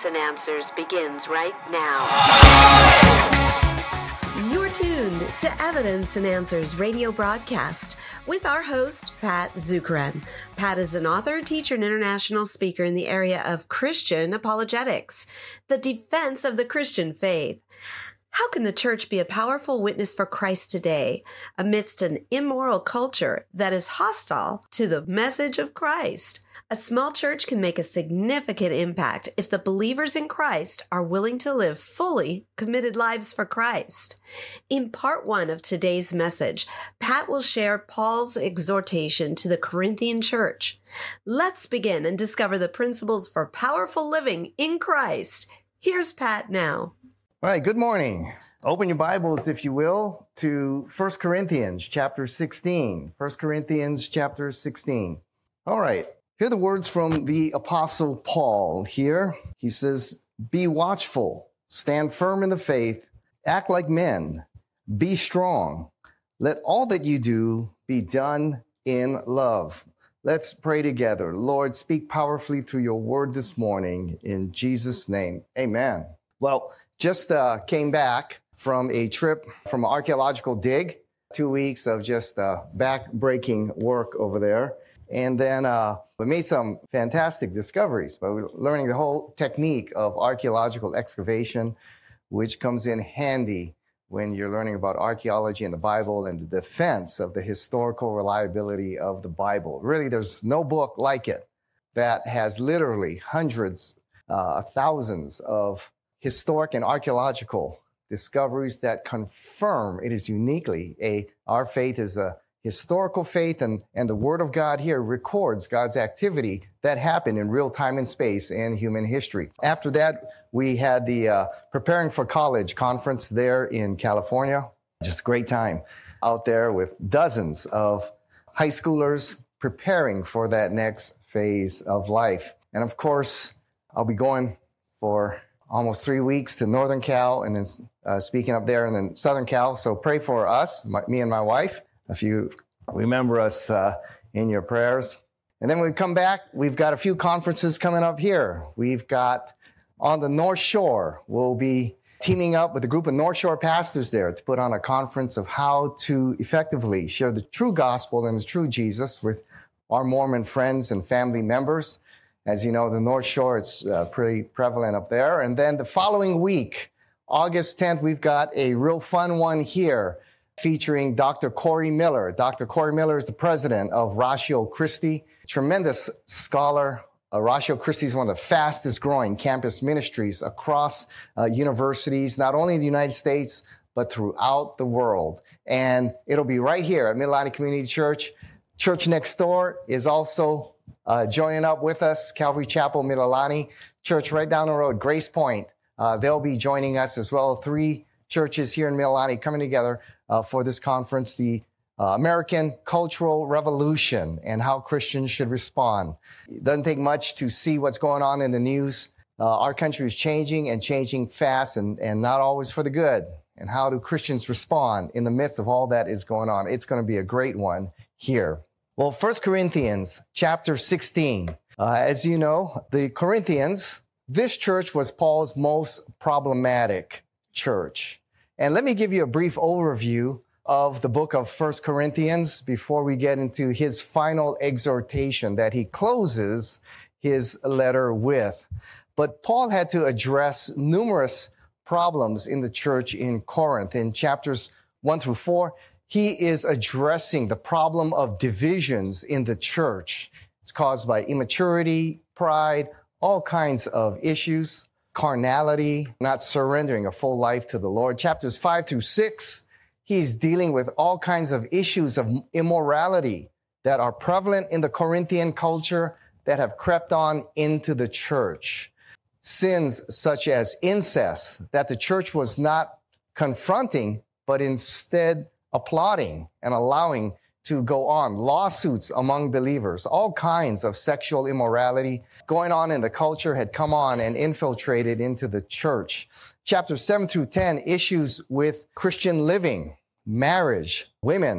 Evidence and Answers begins right now. You're tuned to Evidence and Answers radio broadcast with our host, Pat Zukeran. Pat is an author, teacher, and international speaker in the area of Christian apologetics, the defense of the Christian faith. How can the church be a powerful witness for Christ today amidst an immoral culture that is hostile to the message of Christ? A small church can make a significant impact if the believers in Christ are willing to live fully committed lives for Christ. In part 1 of today's message, Pat will share Paul's exhortation to the Corinthian church. Let's begin and discover the principles for powerful living in Christ. Here's Pat now. All right, good morning. Open your Bibles, if you will, to 1 Corinthians chapter 16. 1 Corinthians chapter 16. All right, here are the words from the Apostle Paul here. He says, "Be watchful, stand firm in the faith, act like men, be strong. Let all that you do be done in love." Let's pray together. Lord, speak powerfully through your word this morning. In Jesus' name, amen. Well, just came back from a trip from an archaeological dig, 2 weeks of just back-breaking work over there. And then we made some fantastic discoveries, but we're learning the whole technique of archaeological excavation, which comes in handy when you're learning about archaeology and the Bible and the defense of the historical reliability of the Bible. Really, there's no book like it that has literally hundreds, thousands of historic and archaeological discoveries that confirm it is uniquely our faith is a historical faith, and the Word of God here records God's activity that happened in real time and space in human history. After that, we had the Preparing for College conference there in California. Just a great time out there with dozens of high schoolers preparing for that next phase of life. And of course, I'll be going for almost 3 weeks to Northern Cal and then speaking up there and then Southern Cal. So pray for us, me and my wife, if you remember us in your prayers. And then when we come back, we've got a few conferences coming up here. We've got on the North Shore, we'll be teaming up with a group of North Shore pastors there to put on a conference of how to effectively share the true gospel and the true Jesus with our Mormon friends and family members. As you know, the North Shore, it's pretty prevalent up there. And then the following week, August 10th, we've got a real fun one here featuring Dr. Corey Miller. Dr. Corey Miller is the president of Ratio Christi, tremendous scholar. Ratio Christi is one of the fastest growing campus ministries across universities, not only in the United States, but throughout the world. And it'll be right here at Mililani Community Church. Church next door is also joining up with us, Calvary Chapel, Mililani. Church right down the road, Grace Point. They'll be joining us as well. 3 churches here in Mililani coming together for this conference, the American Cultural Revolution and how Christians should respond. It doesn't take much to see what's going on in the news. Our country is changing and changing fast and not always for the good. And how do Christians respond in the midst of all that is going on? It's going to be a great one here. Well, 1 Corinthians chapter 16. As you know, the Corinthians, this church was Paul's most problematic church. And let me give you a brief overview of the book of 1 Corinthians before we get into his final exhortation that he closes his letter with. But Paul had to address numerous problems in the church in Corinth. In chapters 1 through 4, he is addressing the problem of divisions in the church. It's caused by immaturity, pride, all kinds of issues, carnality, not surrendering a full life to the Lord. Chapters 5 through 6, he's dealing with all kinds of issues of immorality that are prevalent in the Corinthian culture that have crept on into the church. Sins such as incest that the church was not confronting, but instead applauding and allowing to go on. Lawsuits among believers, all kinds of sexual immorality going on in the culture had come on and infiltrated into the church. Chapters 7 through 10, issues with Christian living, marriage, women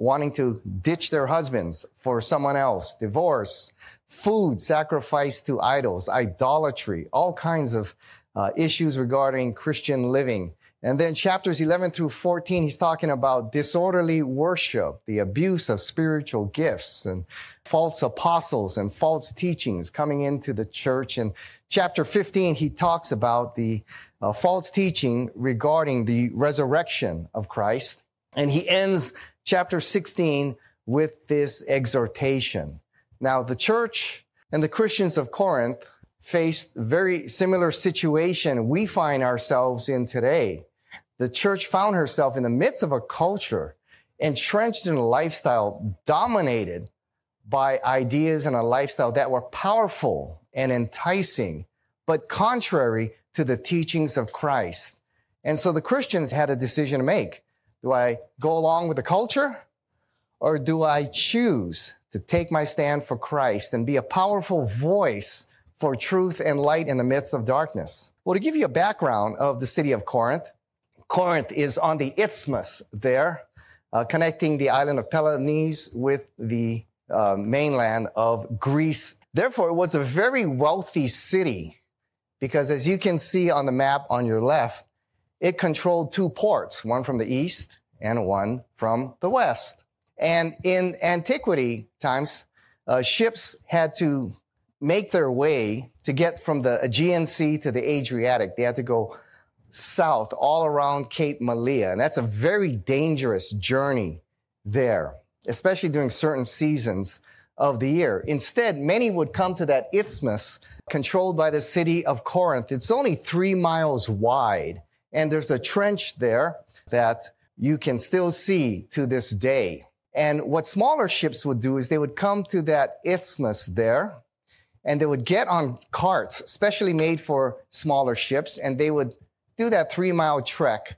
wanting to ditch their husbands for someone else, divorce, food sacrificed to idols, idolatry, all kinds of issues regarding Christian living. And then chapters 11 through 14, he's talking about disorderly worship, the abuse of spiritual gifts, and false apostles and false teachings coming into the church. And chapter 15, he talks about the false teaching regarding the resurrection of Christ. And he ends chapter 16 with this exhortation. Now, the church and the Christians of Corinth faced a very similar situation we find ourselves in today. The church found herself in the midst of a culture entrenched in a lifestyle dominated by ideas and a lifestyle that were powerful and enticing, but contrary to the teachings of Christ. And so the Christians had a decision to make. Do I go along with the culture, or do I choose to take my stand for Christ and be a powerful voice for truth and light in the midst of darkness? Well, to give you a background of the city of Corinth, Corinth is on the isthmus there, connecting the island of Peloponnese with the mainland of Greece. Therefore, it was a very wealthy city because, as you can see on the map on your left, it controlled two ports, one from the east and one from the west. And in antiquity times, ships had to make their way to get from the Aegean Sea to the Adriatic. They had to go south all around Cape Malea. And that's a very dangerous journey there, especially during certain seasons of the year. Instead, many would come to that isthmus controlled by the city of Corinth. It's only 3 miles wide, and there's a trench there that you can still see to this day. And what smaller ships would do is they would come to that isthmus there, and they would get on carts, specially made for smaller ships, and they would do that 3-mile trek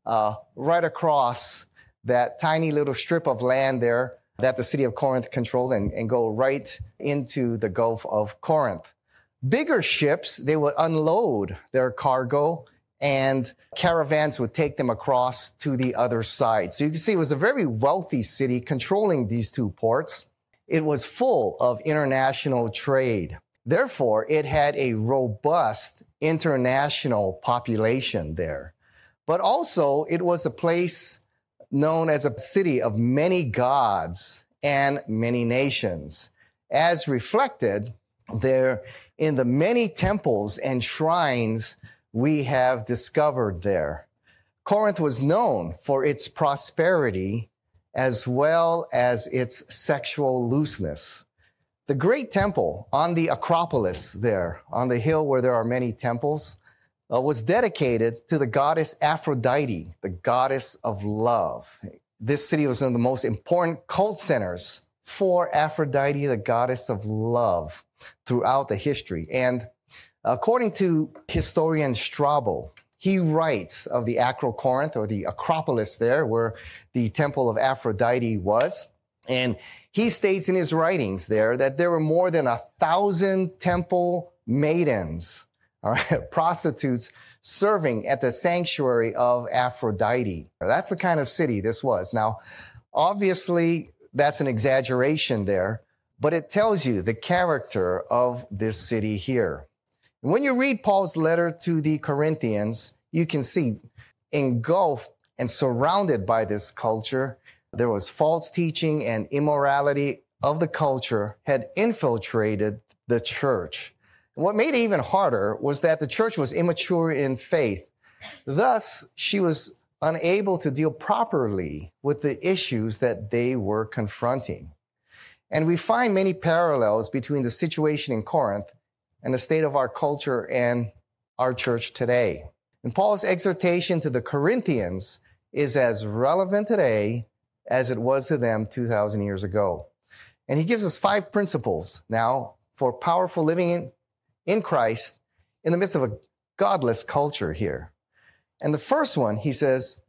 right across that tiny little strip of land there that the city of Corinth controlled and go right into the Gulf of Corinth. Bigger ships, they would unload their cargo and caravans would take them across to the other side. So you can see it was a very wealthy city controlling these two ports. It was full of international trade. Therefore, it had a robust international population there. But also, it was a place known as a city of many gods and many nations, as reflected there in the many temples and shrines we have discovered there. Corinth was known for its prosperity as well as its sexual looseness. The great temple on the Acropolis there, on the hill where there are many temples, was dedicated to the goddess Aphrodite, the goddess of love. This city was one of the most important cult centers for Aphrodite, the goddess of love, throughout the history. And according to historian Strabo, he writes of the Acrocorinth, or the Acropolis there, where the temple of Aphrodite was. And he states in his writings there that there were more than 1,000 temple maidens, all right, prostitutes, serving at the sanctuary of Aphrodite. That's the kind of city this was. Now, obviously, that's an exaggeration there, but it tells you the character of this city here. And when you read Paul's letter to the Corinthians, you can see engulfed and surrounded by this culture, there was false teaching and immorality of the culture had infiltrated the church. And what made it even harder was that the church was immature in faith. Thus, she was unable to deal properly with the issues that they were confronting. And we find many parallels between the situation in Corinth and the state of our culture and our church today. And Paul's exhortation to the Corinthians is as relevant today as it was to them 2,000 years ago. And he gives us 5 principles now for powerful living in Christ in the midst of a godless culture here. And the first one, he says,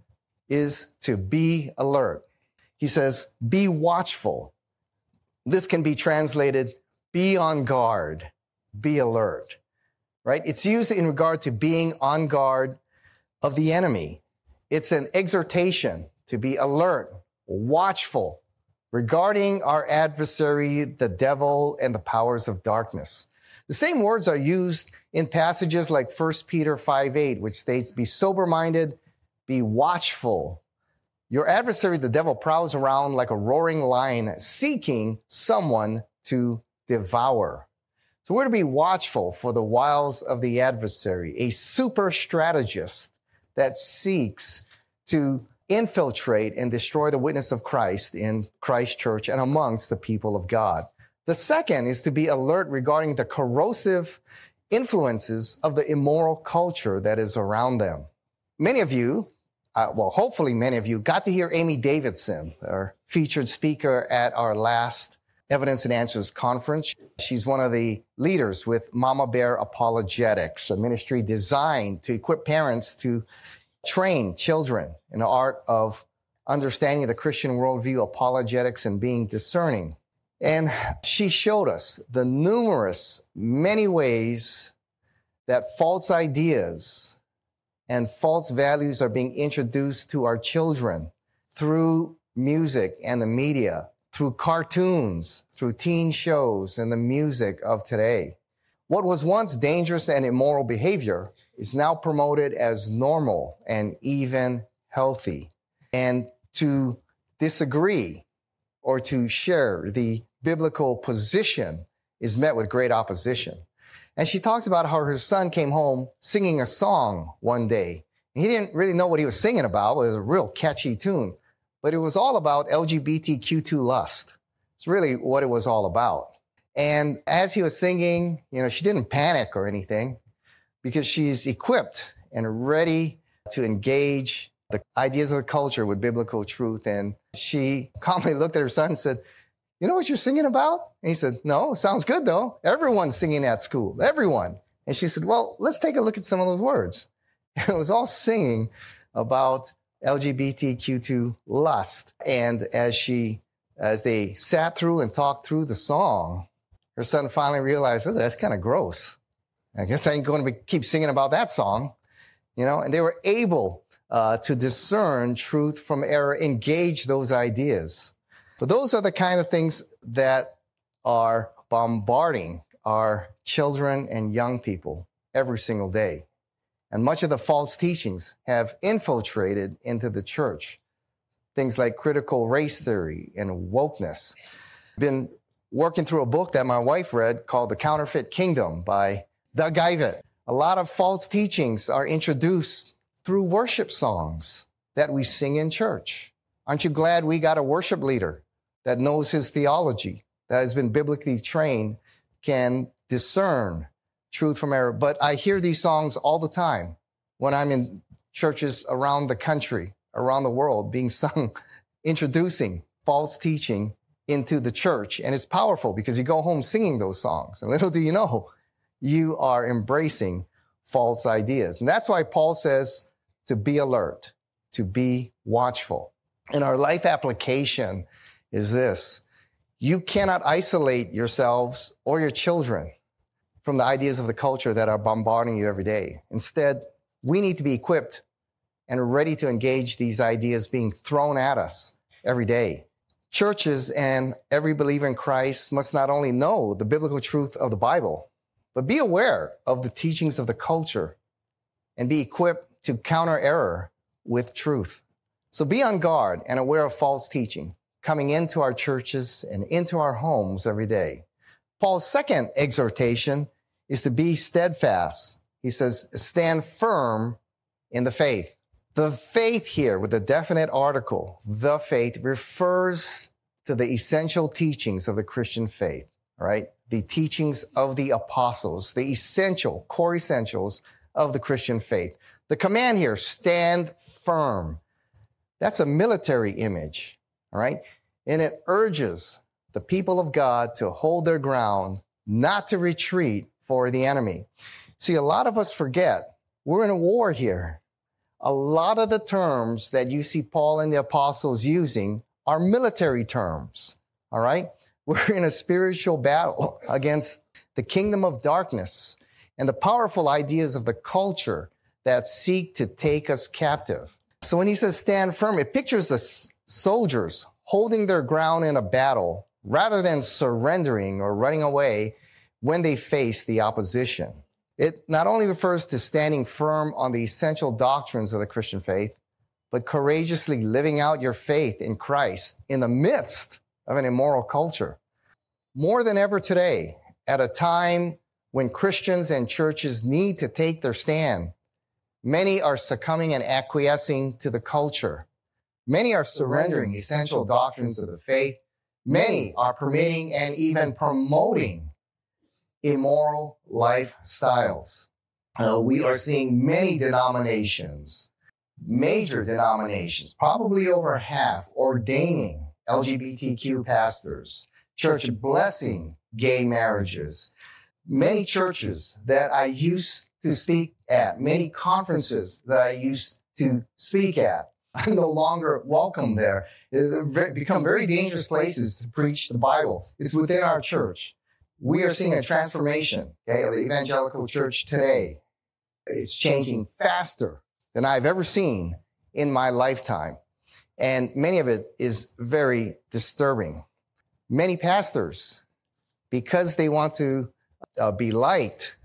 is to be alert. He says, be watchful. This can be translated, be on guard, be alert, right? It's used in regard to being on guard of the enemy. It's an exhortation to be alert, watchful, regarding our adversary, the devil, and the powers of darkness. The same words are used in passages like 1 Peter 5:8, which states, be sober-minded, be watchful. Your adversary, the devil, prowls around like a roaring lion, seeking someone to devour. So we're to be watchful for the wiles of the adversary, a super strategist that seeks to infiltrate and destroy the witness of Christ in Christ's church and amongst the people of God. The second is to be alert regarding the corrosive influences of the immoral culture that is around them. Many of you, hopefully many of you, got to hear Amy Davidson, our featured speaker at our last Evidence and Answers conference. She's one of the leaders with Mama Bear Apologetics, a ministry designed to equip parents to train children in the art of understanding the Christian worldview, apologetics, and being discerning. And she showed us the many ways that false ideas and false values are being introduced to our children through music and the media, through cartoons, through teen shows and the music of today. What was once dangerous and immoral behavior is now promoted as normal and even healthy. And to disagree or to share the biblical position is met with great opposition. And she talks about how her son came home singing a song one day. He didn't really know what he was singing about. It was a real catchy tune. But it was all about LGBTQ2 lust. It's really what it was all about. And as he was singing, she didn't panic or anything because she's equipped and ready to engage the ideas of the culture with biblical truth. And she calmly looked at her son and said, you know what you're singing about? And he said, no, sounds good though. Everyone's singing at school, everyone. And she said, well, let's take a look at some of those words. It was all singing about LGBTQ2 lust. And as they sat through and talked through the song, her son finally realized, oh, that's kind of gross. I guess I ain't going to keep singing about that song, and they were able to discern truth from error, engage those ideas. But those are the kind of things that are bombarding our children and young people every single day. And much of the false teachings have infiltrated into the church. Things like critical race theory and wokeness. Been working through a book that my wife read called The Counterfeit Kingdom by Doug Ivett. A lot of false teachings are introduced through worship songs that we sing in church. Aren't you glad we got a worship leader that knows his theology, that has been biblically trained, can discern truth from error? But I hear these songs all the time when I'm in churches around the country, around the world, being sung, introducing false teaching into the church. And it's powerful because you go home singing those songs. And little do you know, you are embracing false ideas. And that's why Paul says to be alert, to be watchful. And our life application is this: you cannot isolate yourselves or your children from the ideas of the culture that are bombarding you every day. Instead, we need to be equipped and ready to engage these ideas being thrown at us every day. Churches and every believer in Christ must not only know the biblical truth of the Bible, but be aware of the teachings of the culture and be equipped to counter error with truth. So be on guard and aware of false teaching coming into our churches and into our homes every day. Paul's second exhortation is to be steadfast. He says, stand firm in the faith. The faith here with the definite article, the faith, refers to the essential teachings of the Christian faith, right? The teachings of the apostles, the essential, core essentials of the Christian faith. The command here, stand firm. That's a military image, all right? And it urges the people of God to hold their ground, not to retreat for the enemy. See, a lot of us forget we're in a war here. A lot of the terms that you see Paul and the apostles using are military terms, all right? We're in a spiritual battle against the kingdom of darkness and the powerful ideas of the culture that seek to take us captive. So when he says stand firm, it pictures the soldiers holding their ground in a battle rather than surrendering or running away when they face the opposition. It not only refers to standing firm on the essential doctrines of the Christian faith, but courageously living out your faith in Christ in the midst of an immoral culture. More than ever today, at a time when Christians and churches need to take their stand, many are succumbing and acquiescing to the culture. Many are surrendering essential doctrines of the faith. Many are permitting and even promoting immoral lifestyles. We are seeing many denominations, major denominations, probably over half, ordaining LGBTQ pastors, church blessing gay marriages. Many churches that I used to speak at, many conferences that I used to speak at, I'm no longer welcome there. They've become very dangerous places to preach the Bible. It's within our church. We are seeing a transformation, okay, of the evangelical church today. It's changing faster than I've ever seen in my lifetime. And many of it is very disturbing. Many pastors, because they want to be liked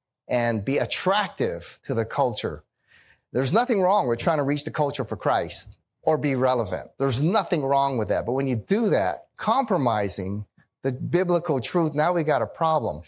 and be attractive to the culture, there's nothing wrong with trying to reach the culture for Christ or be relevant. There's nothing wrong with that. But when you do that, compromising the biblical truth, now we got a problem.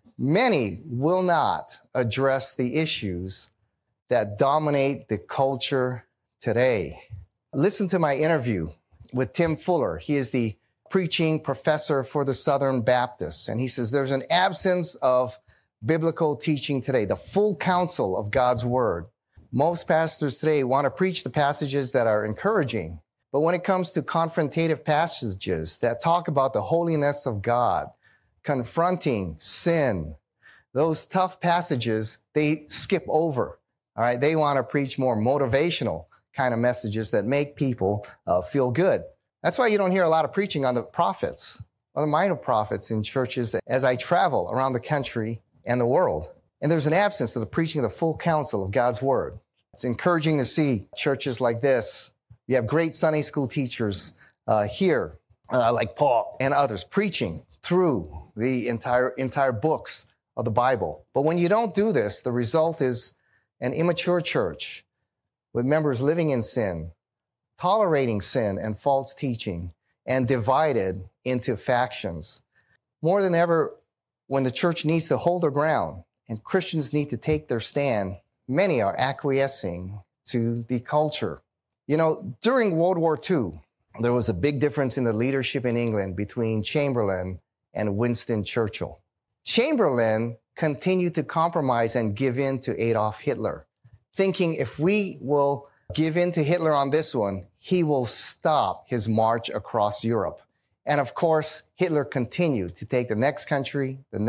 Many will not address the issues that dominate the culture today. Listen to my interview with Tim Fuller. He is the preaching professor for the Southern Baptists. And he says there's an absence of biblical teaching today, the full counsel of God's word. Most pastors today want to preach the passages that are encouraging. But when it comes to confrontative passages that talk about the holiness of God, confronting sin, those tough passages, they skip over. All right. They want to preach more motivational kind of messages that make people feel good. That's why you don't hear a lot of preaching on the prophets or the minor prophets in churches as I travel around the country and the world. And there's an absence of the preaching of the full counsel of God's word. It's encouraging to see churches like this. You have great Sunday school teachers here, like Paul and others, preaching through the entire books of the Bible. But when you don't do this, the result is an immature church with members living in sin, tolerating sin and false teaching, and divided into factions. More than ever, when the church needs to hold their ground and Christians need to take their stand, many are acquiescing to the culture. You know, during World War II, there was a big difference in the leadership in England between Chamberlain and Winston Churchill. Chamberlain continued to compromise and give in to Adolf Hitler, thinking if we will give in to Hitler on this one, he will stop his march across Europe. And of course, Hitler continued to take the next country, and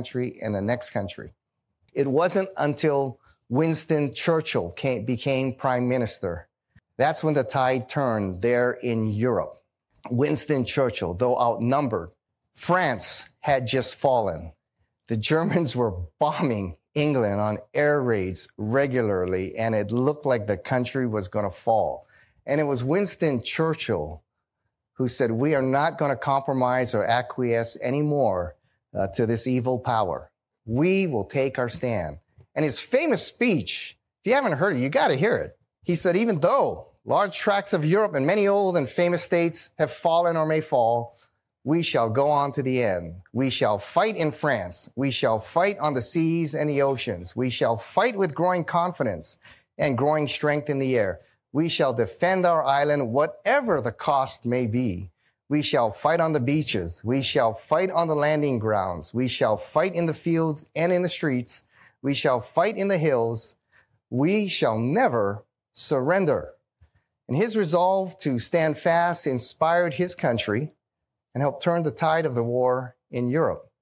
the next country. It wasn't until Winston Churchill became prime minister. That's when the tide turned there in Europe. Winston Churchill, though outnumbered, France had just fallen. The Germans were bombing England on air raids regularly, and it looked like the country was going to fall. And it was Winston Churchill who said, we are not going to compromise or acquiesce anymore to this evil power. We will take our stand. And his famous speech, if you haven't heard it, you got to hear it. He said, even though large tracts of Europe and many old and famous states have fallen or may fall, we shall go on to the end. We shall fight in France. We shall fight on the seas and the oceans. We shall fight with growing confidence and growing strength in the air. We shall defend our island, whatever the cost may be. We shall fight on the beaches. We shall fight on the landing grounds. We shall fight in the fields and in the streets. We shall fight in the hills. We shall never surrender. And his resolve to stand fast inspired his country and helped turn the tide of the war in Europe.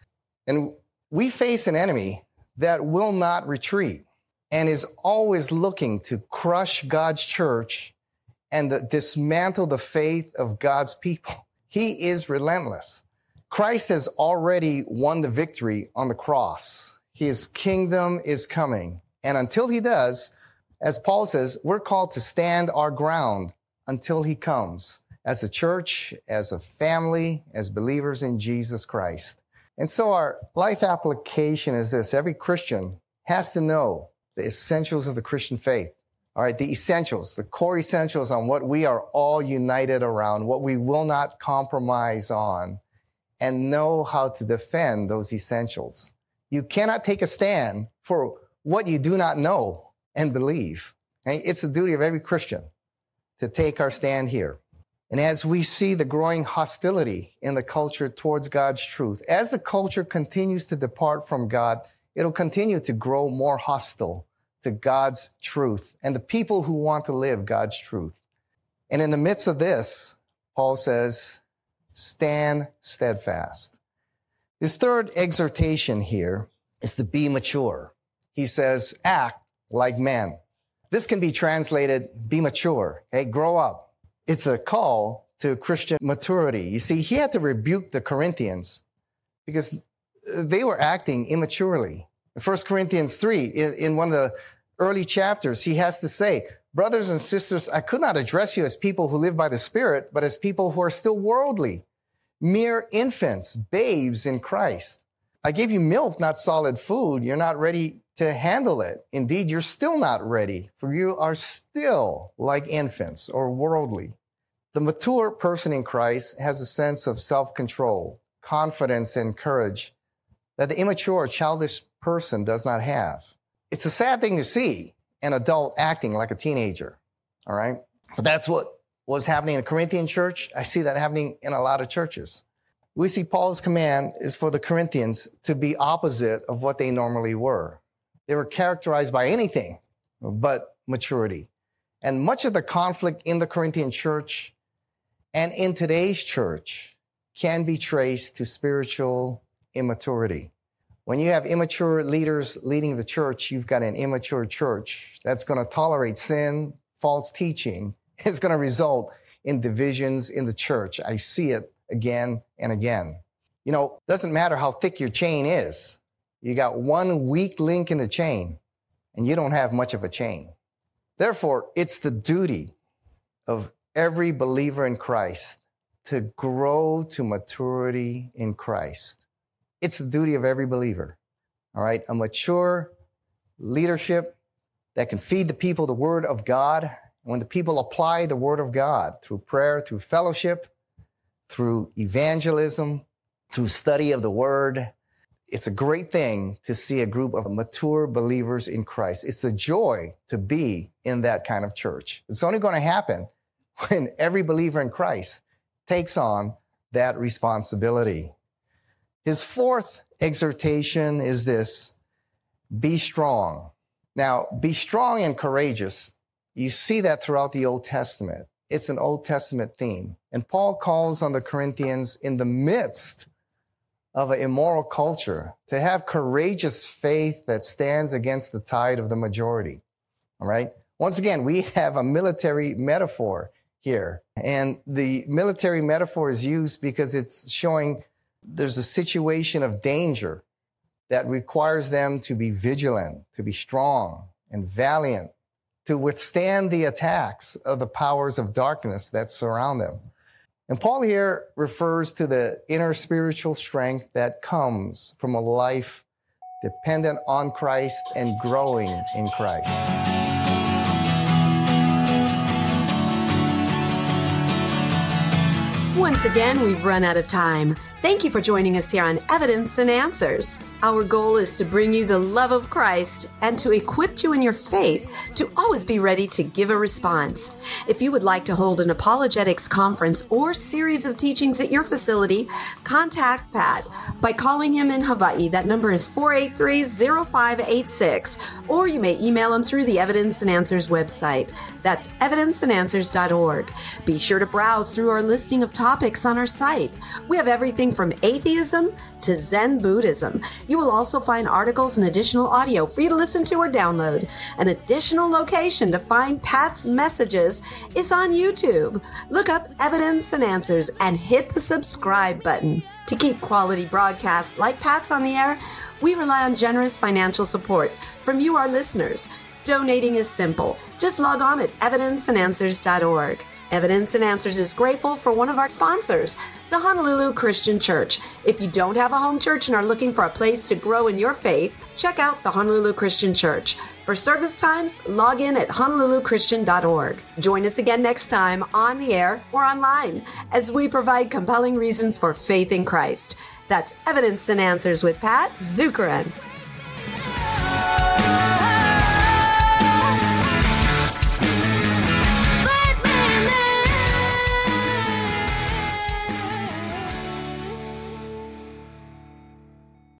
And we face an enemy that will not retreat and is always looking to crush God's church and dismantle the faith of God's people. He is relentless. Christ has already won the victory on the cross. His kingdom is coming. And until he does, as Paul says, we're called to stand our ground until he comes. as a church, as a family, as believers in Jesus Christ. And so our life application is this. Every Christian has to know the essentials of the Christian faith. All right, the essentials, the core essentials on what we are all united around, what we will not compromise on, and know how to defend those essentials. You cannot take a stand for what you do not know and believe. Okay? It's the duty of every Christian to take our stand here. And as we see the growing hostility in the culture towards God's truth, as the culture continues to depart from God, it'll continue to grow more hostile to God's truth and the people who want to live God's truth. And in the midst of this, Paul says, stand steadfast. His third exhortation here is to be mature. He says, act like men. This can be translated, be mature, okay? Grow up. It's a call to Christian maturity. You see, he had to rebuke the Corinthians because they were acting immaturely. In 1 Corinthians 3, in one of the early chapters, he has to say, brothers and sisters, I could not address you as people who live by the Spirit, but as people who are still worldly, mere infants, babes in Christ. I gave you milk, not solid food. You're not ready to handle it. Indeed, you're still not ready, for you are still like infants or worldly. The mature person in Christ has a sense of self-control, confidence, and courage that the immature, childish person does not have. It's a sad thing to see an adult acting like a teenager, all right? But that's what was happening in the Corinthian church. I see that happening in a lot of churches. We see Paul's command is for the Corinthians to be opposite of what they normally were. They were characterized by anything but maturity. And much of the conflict in the Corinthian church and in today's church can be traced to spiritual immaturity. When you have immature leaders leading the church, you've got an immature church that's going to tolerate sin, false teaching. It's going to result in divisions in the church. I see it again and again. You know, it doesn't matter how thick your chain is. You got one weak link in the chain, and you don't have much of a chain. Therefore, it's the duty of every believer in Christ to grow to maturity in Christ. It's the duty of every believer, all right? A mature leadership that can feed the people the Word of God. When the people apply the Word of God through prayer, through fellowship, through evangelism, through study of the Word, it's a great thing to see a group of mature believers in Christ. It's a joy to be in that kind of church. It's only going to happen when every believer in Christ takes on that responsibility. His fourth exhortation is this: be strong. Now, be strong and courageous. You see that throughout the Old Testament. It's an Old Testament theme. And Paul calls on the Corinthians in the midst of an immoral culture to have courageous faith that stands against the tide of the majority. All right? Once again, we have a military metaphor here. And the military metaphor is used because it's showing there's a situation of danger that requires them to be vigilant, to be strong and valiant, to withstand the attacks of the powers of darkness that surround them. And Paul here refers to the inner spiritual strength that comes from a life dependent on Christ and growing in Christ. Once again, we've run out of time. Thank you for joining us here on Evidence and Answers. Our goal is to bring you the love of Christ and to equip you in your faith to always be ready to give a response. If you would like to hold an apologetics conference or series of teachings at your facility, contact Pat by calling him in Hawaii. That number is 483-0586, or you may email him through the Evidence and Answers website. That's evidenceandanswers.org. Be sure to browse through our listing of topics on our site. We have everything from atheism to Zen Buddhism. You will also find articles and additional audio for you to listen to or download. An additional location to find Pat's messages is on YouTube. Look up Evidence and Answers and hit the subscribe button. To keep quality broadcasts like Pat's on the air, we rely on generous financial support from you, our listeners. Donating is simple. Just log on at evidenceandanswers.org. Evidence and Answers is grateful for one of our sponsors, the Honolulu Christian Church. If you don't have a home church and are looking for a place to grow in your faith, check out the Honolulu Christian Church. For service times, log in at honoluluchristian.org. Join us again next time on the air or online as we provide compelling reasons for faith in Christ. That's Evidence and Answers with Pat Zukeran.